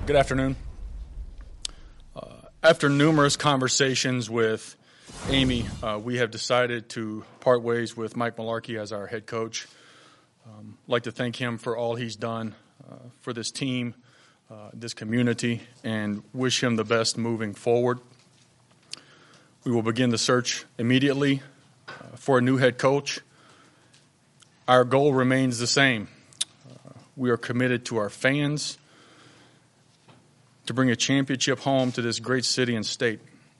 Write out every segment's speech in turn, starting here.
Good afternoon. After numerous conversations with Amy, we have decided to part ways with Mike Mularkey as our head coach. I'd like to thank him for all he's done for this team, this community, and wish him the best moving forward. We will begin the search immediately for a new head coach. Our goal remains the same. We are committed to our fans, to bring a championship home to this great city and state.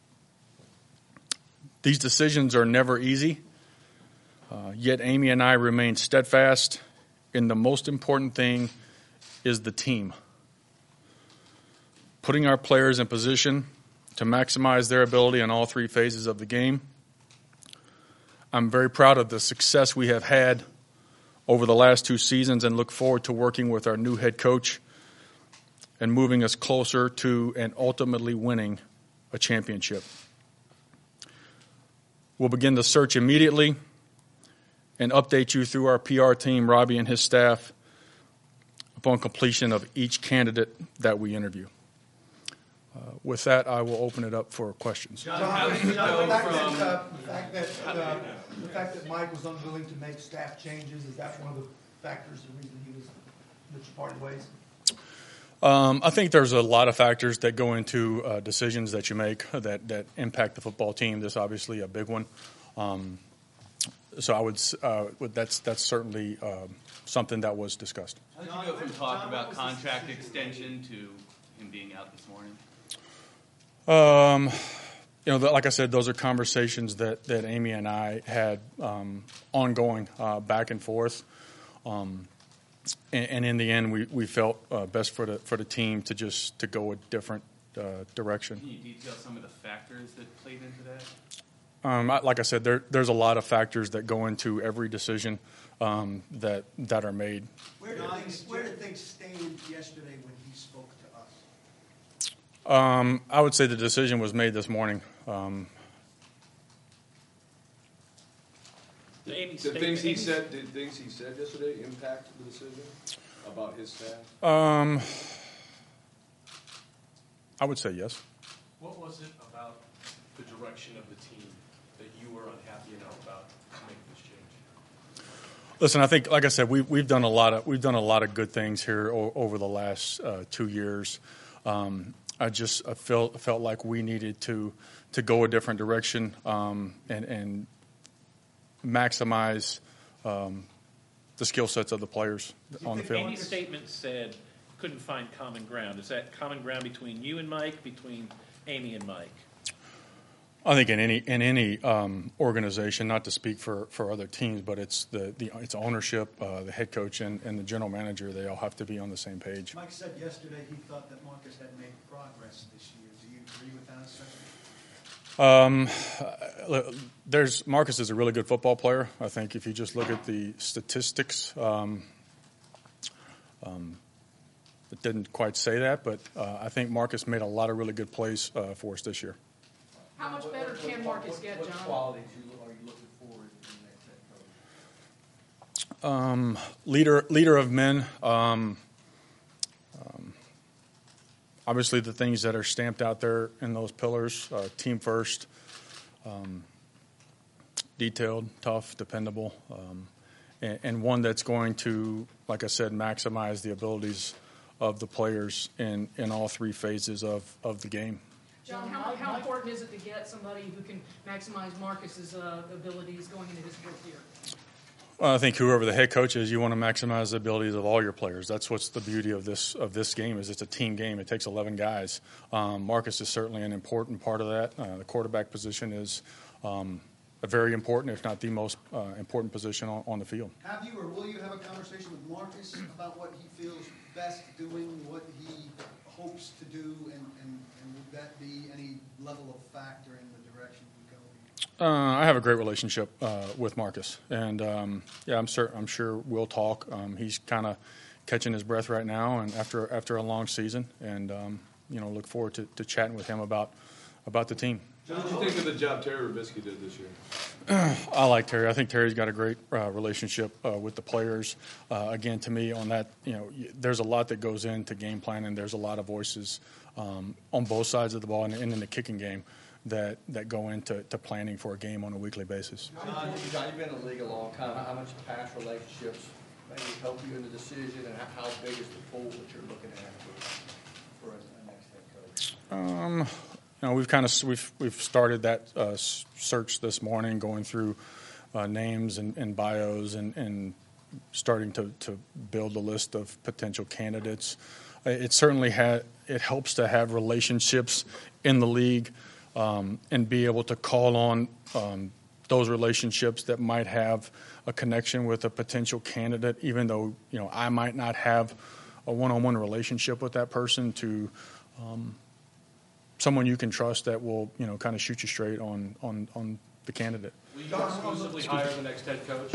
These decisions are never easy, yet Amy and I remain steadfast, and the most important thing is the team. Putting our players in position to maximize their ability in all three phases of the game. I'm very proud of the success we have had over the last two seasons and look forward to working with our new head coach and moving us closer to and ultimately winning a championship. We'll begin the search immediately and update you through our PR team, Robbie and his staff, upon completion of each candidate that we interview. With that, I will open it up for questions. The fact that Mike was unwilling to make staff changes, is that one of the factors, the reason that you parted ways? I think there's a lot of factors that go into decisions that you make that impact the football team. This is obviously a big one. So I would that's certainly something that was discussed. How did you go from talk about contract extension to him being out this morning? Like I said, those are conversations that Amy and I had ongoing back and forth. And in the end, we felt best for the team to go a different direction. Can you detail some of the factors that played into that? Like I said, there's a lot of factors that go into every decision that are made. Where did things stand yesterday when he spoke to us? I would say the decision was made this morning. Did things he said yesterday impact the decision about his staff? I would say yes. What was it about the direction of the team that you were unhappy about to make this change? Listen, I think, like I said, we've done a lot of good things here over the last 2 years. I felt like we needed to go a different direction and maximize the skill sets of the players on the field. Amy's statement said couldn't find common ground. Is that common ground between you and Mike, between Amy and Mike? I think in any organization, not to speak for other teams, but it's it's ownership, the head coach, and the general manager. They all have to be on the same page. Mike said yesterday he thought that Marcus had made progress this year. Do you agree with that assessment? Marcus is a really good football player. I think if you just look at the statistics, it didn't quite say that, but I think Marcus made a lot of really good plays for us this year. How much better can Marcus get, John? What qualities are you looking forward to in the next head coach? Leader of men. Obviously, the things that are stamped out there in those pillars: team first, detailed, tough, dependable, and one that's going to, like I said, maximize the abilities of the players in all three phases of the game. John, how important is it to get somebody who can maximize Marcus's abilities going into his fourth year? Well, I think whoever the head coach is, you want to maximize the abilities of all your players. That's what's the beauty of this game is it's a team game. It takes 11 guys. Marcus is certainly an important part of that. The quarterback position is a very important, if not the most important position on the field. Have you or will you have a conversation with Marcus about what he feels best doing, what he hopes to do, and would that be any level of factor in the direction you go? I have a great relationship with Marcus, and I'm sure we'll talk. He's kind of catching his breath right now, and after a long season, and look forward to chatting with him about the team. What did you think of the job Terry Robisky did this year? I like Terry. I think Terry's got a great relationship with the players. Again, to me, on that, there's a lot that goes into game planning. There's a lot of voices on both sides of the ball and in the kicking game that go into planning for a game on a weekly basis. John, you've been in the league a long time. How much past relationships maybe help you in the decision, and how big is the pool that you're looking at for a next head coach? We've started that search this morning, going through names and bios and starting to build a list of potential candidates. It certainly it helps to have relationships in the league and be able to call on those relationships that might have a connection with a potential candidate, even though I might not have a one-on-one relationship with that person, to someone you can trust that will kind of shoot you straight on the candidate. Will you exclusively hire the next head coach?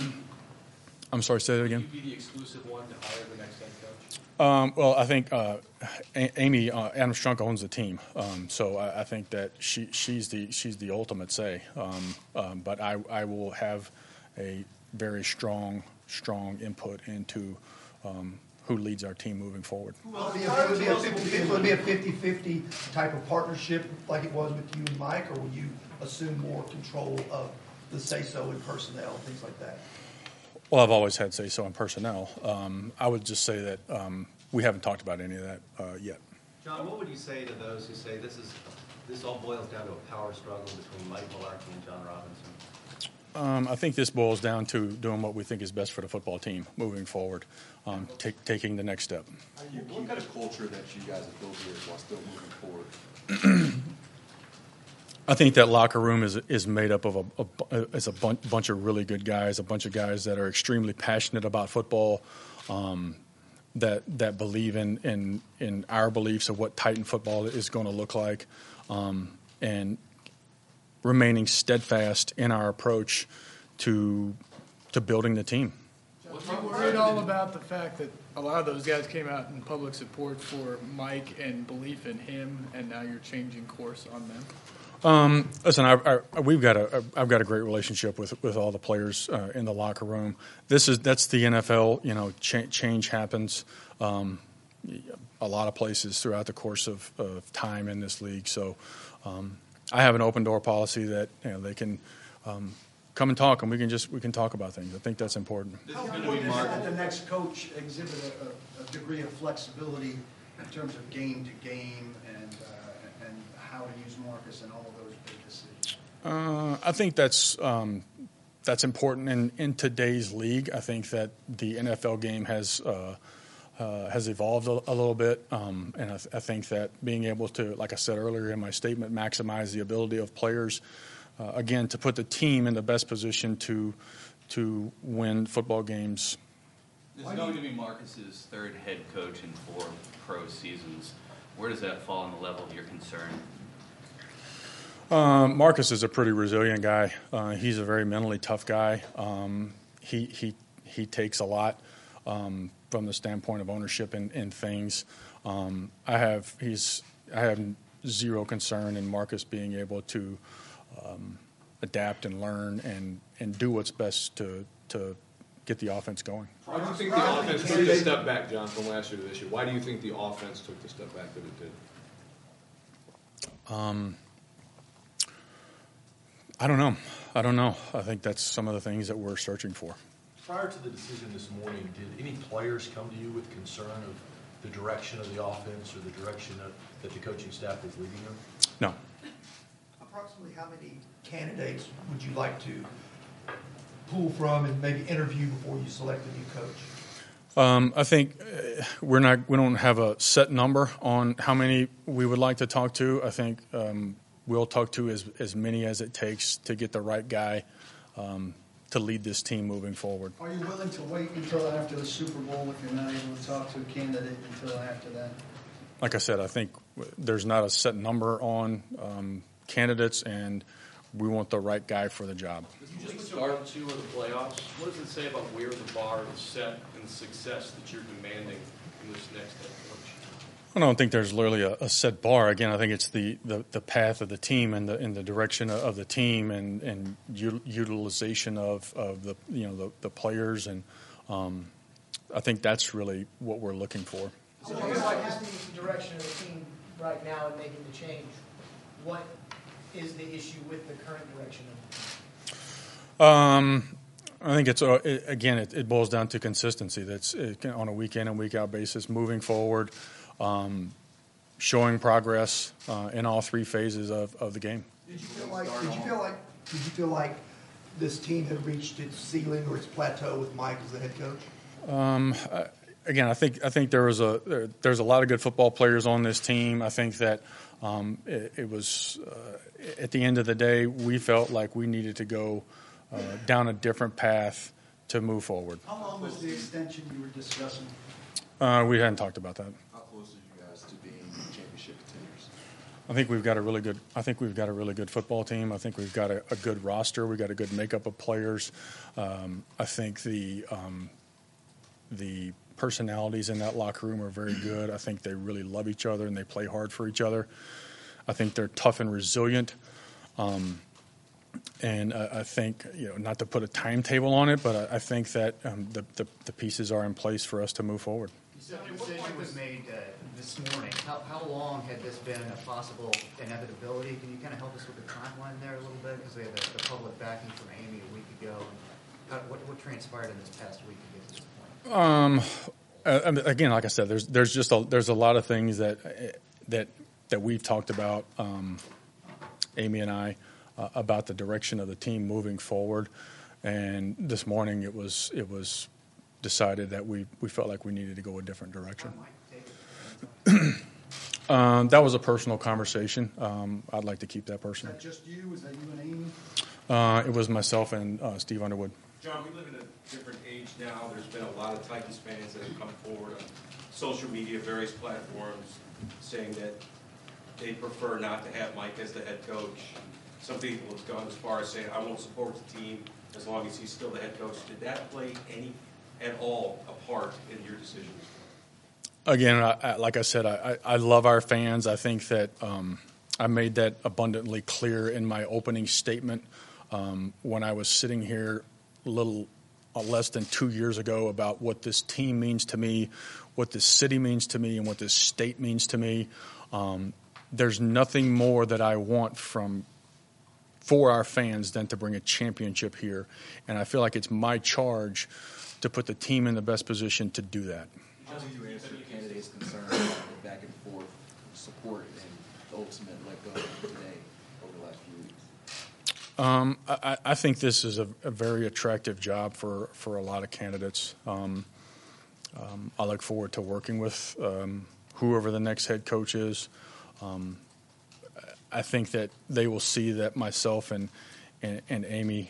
I'm sorry, say that again. Will you be the exclusive one to hire the next head coach? Well, I think Amy Adams-Strunk owns the team, so I think that she's the ultimate say. But I will have a very strong input into who leads our team moving forward. It would be a 50-50 type of partnership like it was with you and Mike, or will you assume more control of the say-so in personnel, things like that? Well, I've always had say-so in personnel. I would just say that we haven't talked about any of that yet. John, what would you say to those who say this all boils down to a power struggle between Mike Mularkey and John Robinson? I think this boils down to doing what we think is best for the football team moving forward, taking the next step. What kind of culture that you guys have built here while still moving forward? I think that locker room is made up of a bunch of really good guys, a bunch of guys that are extremely passionate about football, that believe in our beliefs of what Titan football is going to look like, and remaining steadfast in our approach to building the team. Was you worried all about the fact that a lot of those guys came out in public support for Mike and belief in him, and now you're changing course on them? Listen, I've got a great relationship with all the players in the locker room. That's the NFL. Change happens a lot of places throughout the course of time in this league. So I have an open door policy that they can come and talk, and we can talk about things. I think that's important. How important is it that the next coach exhibit a degree of flexibility in terms of game to game and how to use Marcus and all of those big decisions? I think that's important in today's league. I think that the NFL game has evolved a little bit, and I think that being able to, like I said earlier in my statement, maximize the ability of players, again, to put the team in the best position to win football games. This is going to be Marcus's third head coach in 4 pro seasons. Where does that fall on the level of your concern? Marcus is a pretty resilient guy. He's a very mentally tough guy. He takes a lot from the standpoint of ownership in things. I have zero concern in Marcus being able to adapt and learn and do what's best to get the offense going. Why do you think the offense took the step back, John, from last year to this year? Why do you think the offense took the step back that it did? I don't know. I think that's some of the things that we're searching for. Prior to the decision this morning, did any players come to you with concern of the direction of the offense or the direction that the coaching staff is leading them? No. Approximately how many candidates would you like to pull from and maybe interview before you select a new coach? I think we don't have a set number on how many we would like to talk to. I think we'll talk to as many as it takes to get the right guy to lead this team moving forward. Are you willing to wait until after the Super Bowl if you're not able to talk to a candidate until after that? Like I said, I think there's not a set number on candidates, and we want the right guy for the job. You just start 2 of the playoffs. What does it say about where the bar is set and the success that you're demanding from this next head I don't think there's literally a set bar. Again, I think it's the path of the team and the direction of the team and utilization of the the players, and I think that's really what we're looking for. So if you're not happy with the direction of the team right now and making the change, what is the issue with the current direction of the team? I think it boils down to consistency. That's on a week in and week out basis, moving forward, showing progress in all three phases of the game. Did you feel like this team had reached its ceiling or its plateau with Mike as the head coach? Again, I think there's a lot of good football players on this team. I think that it was at the end of the day, we felt like we needed to go down a different path to move forward. How long was the extension you were discussing? We hadn't talked about that. How close are you guys to being championship contenders? I think we've got a really good football team. I think we've got a good roster. We've got a good makeup of players. I think the personalities in that locker room are very good. I think they really love each other and they play hard for each other. I think they're tough and resilient. And I think, not to put a timetable on it, but I think that the pieces are in place for us to move forward. You said the decision was made this morning. How long had this been a possible inevitability? Can you kind of help us with the timeline there a little bit? Because we had the public backing from Amy a week ago. And what transpired in this past week to get to this point? Again, like I said, there's a lot of things that we've talked about, Amy and I, about the direction of the team moving forward. And this morning it was decided that we felt like we needed to go a different direction. That was a personal conversation. I'd like to keep that personal. Is that just you? Is that you and Amy? It was myself and Steve Underwood. John, we live in a different age now. There's been a lot of Titans fans that have come forward on social media, various platforms, saying that they prefer not to have Mike as the head coach. Some people have gone as far as saying, I won't support the team as long as he's still the head coach. Did that play any at all a part in your decision? Again, like I said, I love our fans. I think that I made that abundantly clear in my opening statement when I was sitting here a little less than 2 years ago about what this team means to me, what this city means to me, and what this state means to me. There's nothing more that I want for our fans than to bring a championship here. And I feel like it's my charge to put the team in the best position to do that. How do you answer the candidates' concern about the back and forth support and the ultimate let go today over the last few weeks? I think this is a very attractive job for a lot of candidates. I look forward to working with whoever the next head coach is. I think that they will see that myself and Amy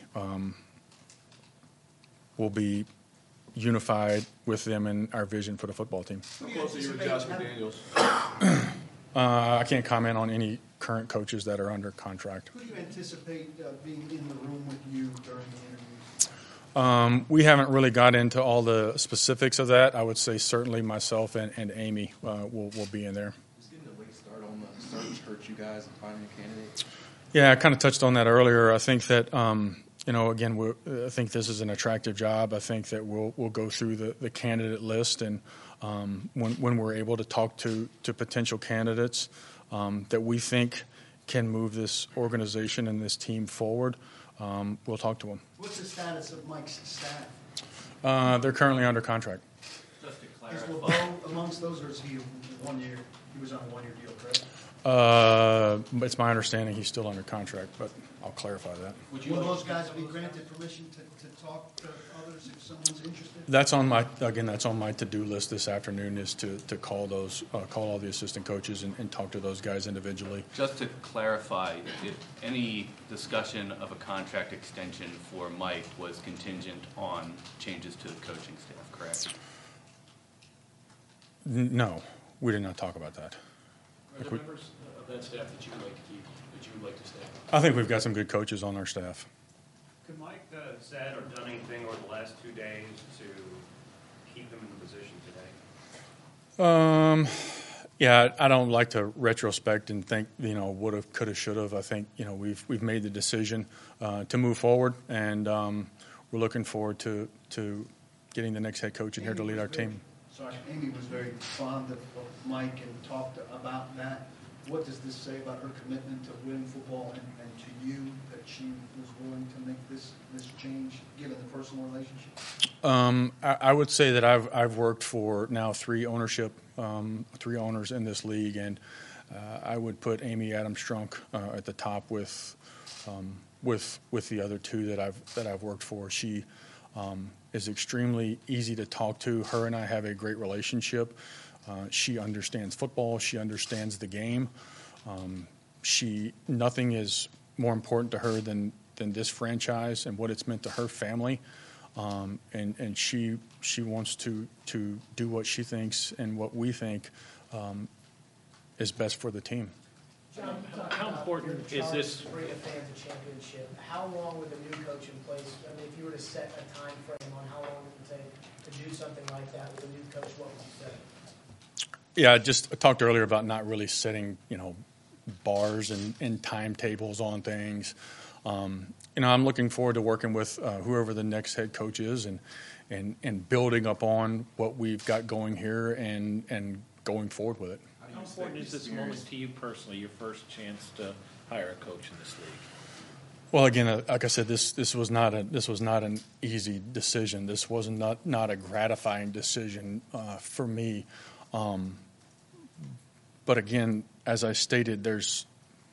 will be unified with them in our vision for the football team. How close are you with Josh McDaniels? I can't comment on any current coaches that are under contract. Who do you anticipate being in the room with you during the interviews? We haven't really got into all the specifics of that. I would say certainly myself and Amy will be in there. Is getting a late start on the search hurt you guys in finding a candidate? Yeah, I kind of touched on that earlier. I think that again, I think this is an attractive job. I think that we'll go through the candidate list, and when we're able to talk to potential candidates that we think can move this organization and this team forward, we'll talk to them. What's the status of Mike's staff? They're currently under contract. Just to Is clarify. LeBeau amongst those, or is he 1 year? He was on a 1 year deal, correct? It's my understanding he's still under contract, but I'll clarify that. Will those guys be granted permission to talk to others if someone's interested? That's on my to-do list this afternoon, is to call all the assistant coaches and talk to those guys individually. Just to clarify, if any discussion of a contract extension for Mike was contingent on changes to the coaching staff, correct? No, we did not talk about that. Are there members of that staff that you would like to keep, that you would like to stay? I think we've got some good coaches on our staff. Could Mike said or done anything over the last 2 days to keep them in the position today? Yeah, I don't like to retrospect and think, would have, could have, should have. I think, we've made the decision to move forward, and we're looking forward to getting the next head coach in here to lead our team. Sorry, Amy was very fond of Mike and talked about that. What does this say about her commitment to winning football and to you, that she was willing to make this change, given the personal relationship? I would say that I've worked for now three owners in this league, and I would put Amy Adams-Strunk at the top with the other two that I've worked for. She is extremely easy to talk to. Her and I have a great relationship. She understands football. She understands the game. Nothing is more important to her than this franchise and what it's meant to her family. And she wants to do what she thinks and what we think is best for the team. John, how important is this? To bring a fan to championship. How long with a new coach in place? I mean, if you were to set a time frame on how long it would take to do something like that with a new coach, what would you say? Yeah, I talked earlier about not really setting, bars and timetables on things. I'm looking forward to working with whoever the next head coach is and building up on what we've got going here and going forward with it. How important is this moment to you personally, your first chance to hire a coach in this league? Well, again, like I said, this was not an easy decision. This was not a gratifying decision for me. But again, as I stated, there's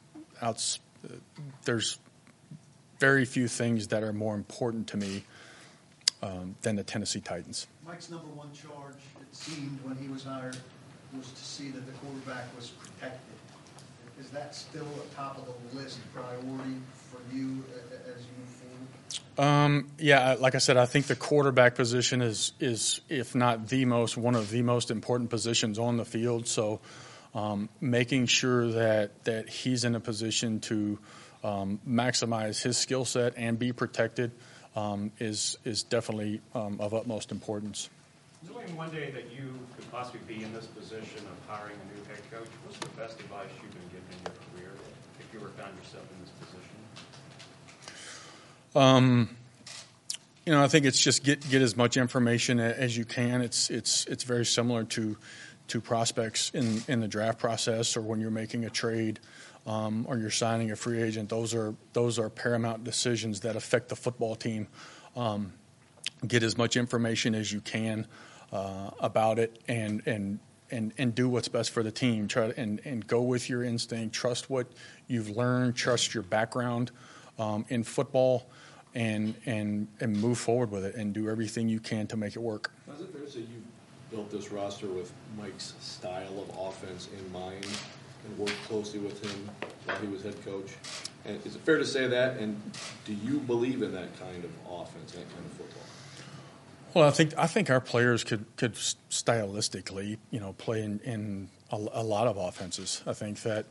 very few things that are more important to me than the Tennessee Titans. Mike's number one charge, it seemed, when he was hired, was to see that the quarterback was protected. Is that still a top of the list priority for you as you move forward? Yeah, like I said, I think the quarterback position is if not one of the most important positions on the field. So making sure that he's in a position to maximize his skill set and be protected is definitely of utmost importance. Knowing one day that you could possibly be in this position of hiring a new head coach, what's the best advice you've been given in your career if you ever found yourself in this position? I think it's just get as much information as you can. It's very similar to prospects in the draft process, or when you're making a trade or you're signing a free agent. Those are paramount decisions that affect the football team. Get as much information as you can about it, and do what's best for the team. Try and go with your instinct. Trust what you've learned. Trust your background in football, and move forward with it, and do everything you can to make it work. Is it fair to say you built this roster with Mike's style of offense in mind and worked closely with him while he was head coach? And is it fair to say that? And do you believe in that kind of offense, that kind of football? Well, I think our players could stylistically, play in a lot of offenses. I think that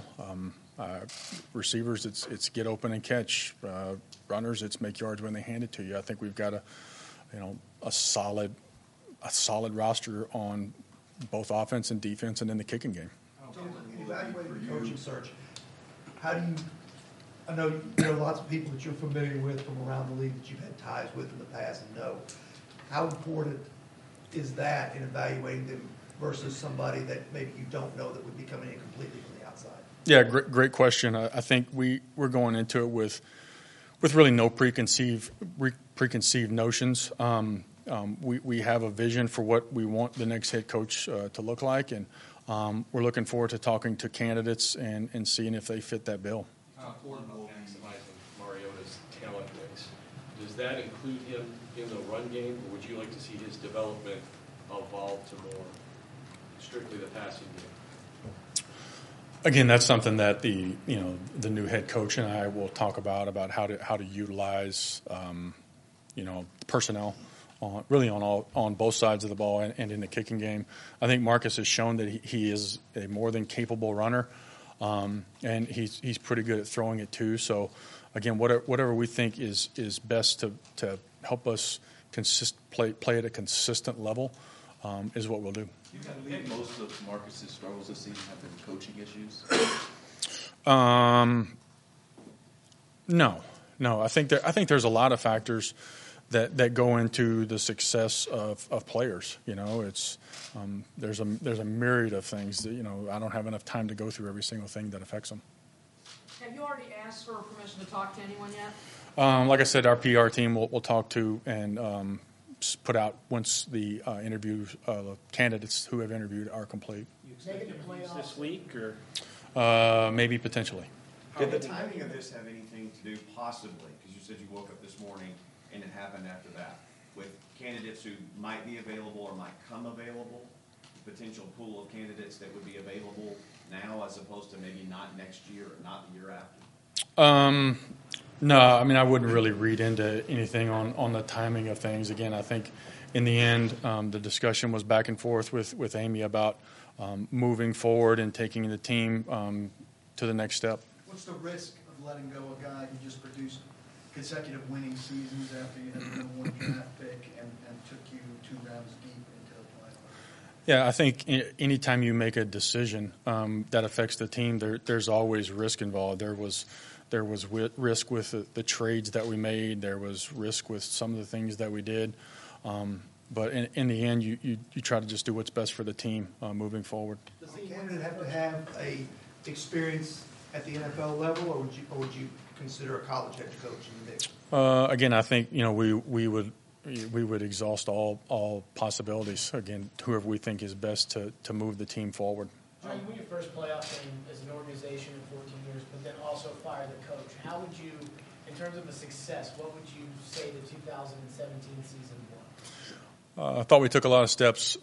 receivers, it's get open and catch. Runners, it's make yards when they hand it to you. I think we've got a solid roster on both offense and defense, and in the kicking game. Evaluating the coaching search, how do you? I know there are lots of people that you're familiar with from around the league that you've had ties with in the past and know. How important is that in evaluating them versus somebody that maybe you don't know that would be coming in completely from the outside? Yeah, great question. I think we're going into it with really no preconceived notions. We have a vision for what we want the next head coach to look like, and we're looking forward to talking to candidates and seeing if they fit that bill. How important will maximizing Mariota's talent mix? Does that include him in the run game, or would you like to see his development evolve to more strictly the passing game? Again, that's something that the new head coach and I will talk about how to utilize personnel on both sides of the ball and in the kicking game. I think Marcus has shown that he is a more than capable runner, and he's pretty good at throwing it too. So again, whatever we think is best to help us play at a consistent level, is what we'll do. You think most of Marcus's struggles this season have been coaching issues? No. I think there's a lot of factors that go into the success of players. You know, it's there's a myriad of things that, you know, I don't have enough time to go through every single thing that affects them. Have you already asked for permission to talk to anyone yet? Like I said, our PR team will talk to and put out once the interviews, candidates who have interviewed are complete. You expect interviews this week, or? Maybe potentially. Did the timing of this have anything to do, possibly, because you said you woke up this morning and it happened after that, with candidates who might be available or might come available, potential pool of candidates that would be available now as opposed to maybe not next year or not the year after? No, I mean, I wouldn't really read into anything on the timing of things. Again, I think in the end, the discussion was back and forth with Amy about moving forward and taking the team to the next step. What's the risk of letting go a guy who just produced consecutive winning seasons after you had the number one draft pick and took you 2 rounds deep into the playoffs? Yeah, I think anytime you make a decision that affects the team, there's always risk involved. There was risk with the trades that we made. There was risk with some of the things that we did. But in the end, you try to just do what's best for the team moving forward. Does the candidate have to have a experience at the NFL level, or would you consider a college head coach in the mix? Again, I think, you know, we would exhaust all possibilities. Again, whoever we think is best to move the team forward. John, you win your first playoff game as an organization in 14 years, but then also fire the coach. How would you, in terms of the success, what would you say the 2017 season was? I thought we took a lot of steps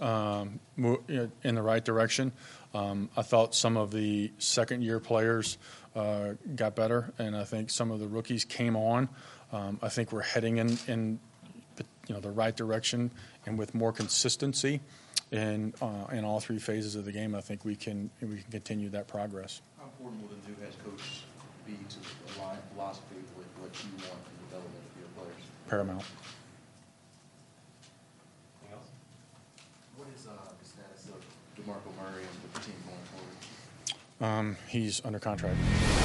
in the right direction. I thought some of the second-year players got better, and I think some of the rookies came on. I think we're heading in the right direction, and with more consistency in all 3 phases of the game, I think we can continue that progress. How important will the new head coach be to align philosophy with what you want in the development of your players? Paramount. Anything else? What is the status of DeMarco Murray and the team going forward? He's under contract.